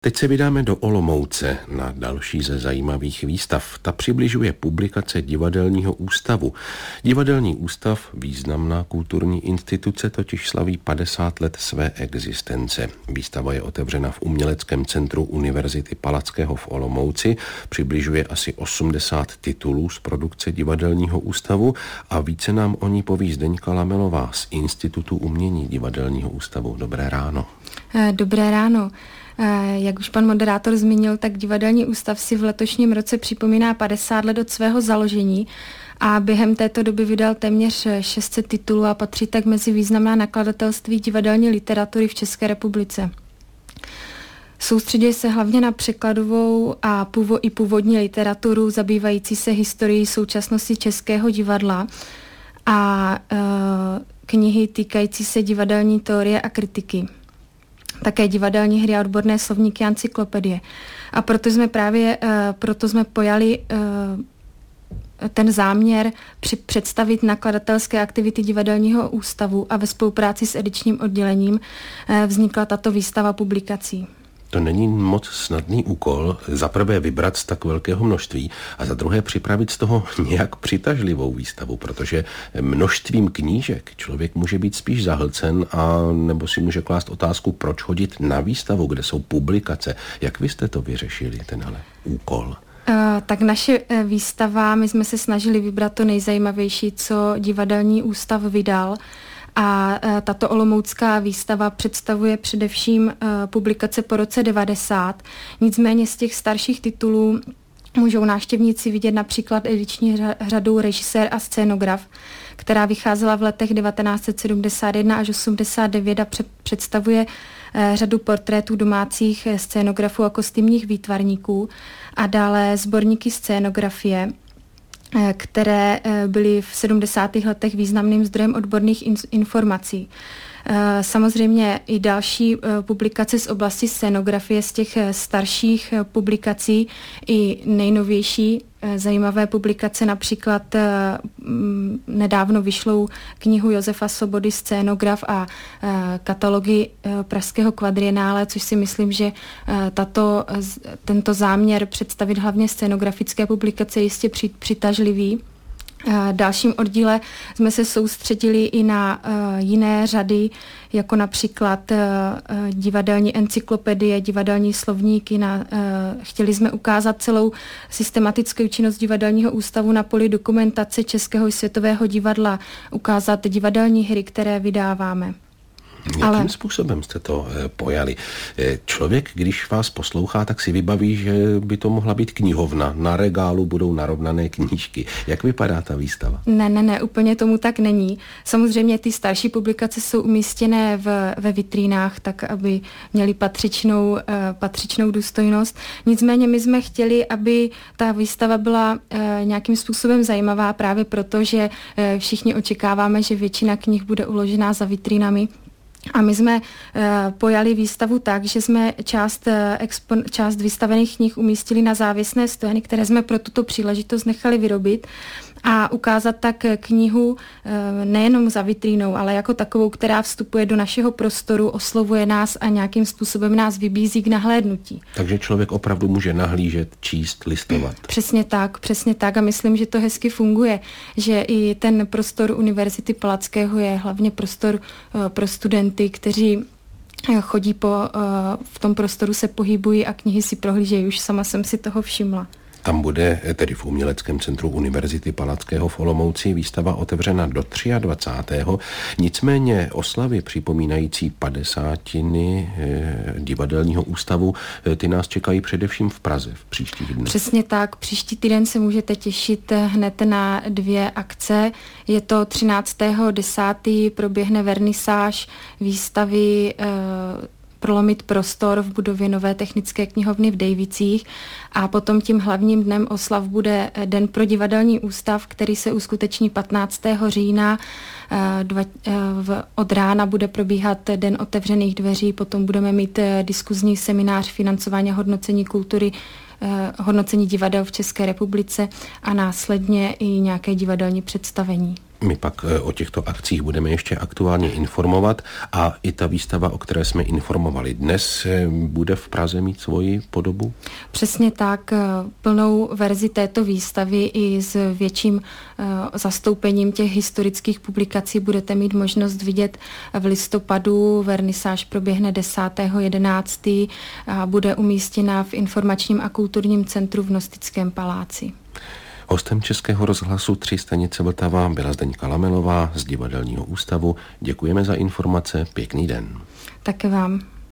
Teď se vydáme do Olomouce na další ze zajímavých výstav. Ta přibližuje publikace Divadelního ústavu. Divadelní ústav, významná kulturní instituce, totiž slaví 50 let své existence. Výstava je otevřena v Uměleckém centru Univerzity Palackého v Olomouci, přibližuje asi 80 titulů z produkce Divadelního ústavu a více nám o ní poví Zdeňka Lamelová z Institutu umění Divadelního ústavu. Dobré ráno. Dobré ráno. Jak už pan moderátor zmínil, tak Divadelní ústav si v letošním roce připomíná 50 let od svého založení a během této doby vydal téměř 600 titulů a patří tak mezi významná nakladatelství divadelní literatury v České republice. Soustředuje se hlavně na překladovou a původní literaturu, zabývající se historií současnosti českého divadla a knihy týkající se divadelní teorie a kritiky. Také divadelní hry a odborné slovníky a encyklopedie. A proto jsme pojali ten záměr představit nakladatelské aktivity Divadelního ústavu a ve spolupráci s edičním oddělením vznikla tato výstava publikací. To není moc snadný úkol, za prvé vybrat z tak velkého množství a za druhé připravit z toho nějak přitažlivou výstavu, protože množstvím knížek člověk může být spíš zahlcen a nebo si může klást otázku, proč chodit na výstavu, kde jsou publikace. Jak vy jste to vyřešili, tenhle úkol? Tak naše výstava, my jsme se snažili vybrat to nejzajímavější, co Divadelní ústav vydal. A tato olomoucká výstava představuje především publikace po roce 90. Nicméně z těch starších titulů můžou návštěvníci vidět například ediční řadu Režisér a scénograf, která vycházela v letech 1971 až 89 a představuje řadu portrétů domácích scénografů a kostýmních výtvarníků a dále sborníky scénografie, které byly v 70. letech významným zdrojem odborných informací. Samozřejmě i další publikace z oblasti scénografie, z těch starších publikací i nejnovější zajímavé publikace, například nedávno vyšlou knihu Josefa Svobody Scénograf a katalogy Pražského kvadrienále, což si myslím, že tento záměr představit hlavně scénografické publikace je jistě přitažlivý. V dalším oddíle jsme se soustředili i na jiné řady, jako například divadelní encyklopedie, divadelní slovníky. Chtěli jsme ukázat celou systematickou činnost Divadelního ústavu na poli dokumentace českého i světového divadla, ukázat divadelní hry, které vydáváme. Jakým způsobem jste to pojali? Člověk, když vás poslouchá, tak si vybaví, že by to mohla být knihovna. Na regálu budou narovnané knížky. Jak vypadá ta výstava? Ne, úplně tomu tak není. Samozřejmě ty starší publikace jsou umístěné ve vitrínách, tak aby měly patřičnou důstojnost. Nicméně my jsme chtěli, aby ta výstava byla nějakým způsobem zajímavá právě proto, že všichni očekáváme, že většina knih bude uložená za vitrínami. A my jsme pojali výstavu tak, že jsme část vystavených knih umístili na závěsné stojany, které jsme pro tuto příležitost nechali vyrobit a ukázat tak knihu nejenom za vitrínou, ale jako takovou, která vstupuje do našeho prostoru, oslovuje nás a nějakým způsobem nás vybízí k nahlédnutí. Takže člověk opravdu může nahlížet, číst, listovat. Přesně tak a myslím, že to hezky funguje, že i ten prostor Univerzity Palackého je hlavně prostor pro studenty, kteří chodí v tom prostoru se pohybují a knihy si prohlížejí. Už sama jsem si toho všimla. Tam bude tedy v Uměleckém centru Univerzity Palackého v Olomouci výstava otevřena do 23. Nicméně oslavy připomínající 50. Divadelního ústavu, ty nás čekají především v Praze v příštích dnech. Přesně tak. Příští týden se můžete těšit hned na 2 akce. Je to 13.10. proběhne vernisáž výstavy Prolomit prostor v budově Nové technické knihovny v Dejvicích a potom tím hlavním dnem oslav bude Den pro divadelní ústav, který se uskuteční 15. října. Od rána bude probíhat Den otevřených dveří, potom budeme mít diskuzní seminář financování a hodnocení kultury, hodnocení divadel v České republice a následně i nějaké divadelní představení. My pak o těchto akcích budeme ještě aktuálně informovat a i ta výstava, o které jsme informovali dnes, bude v Praze mít svoji podobu? Přesně tak. Plnou verzi této výstavy i s větším zastoupením těch historických publikací budete mít možnost vidět v listopadu. Vernisáž proběhne 10.11. a bude umístěna v Informačním a kulturním centru v Nostickém paláci. Hostem Českého rozhlasu 3 stanice Vltava byla Zdeňka Lamelová z Divadelního ústavu. Děkujeme za informace, pěkný den. Také vám.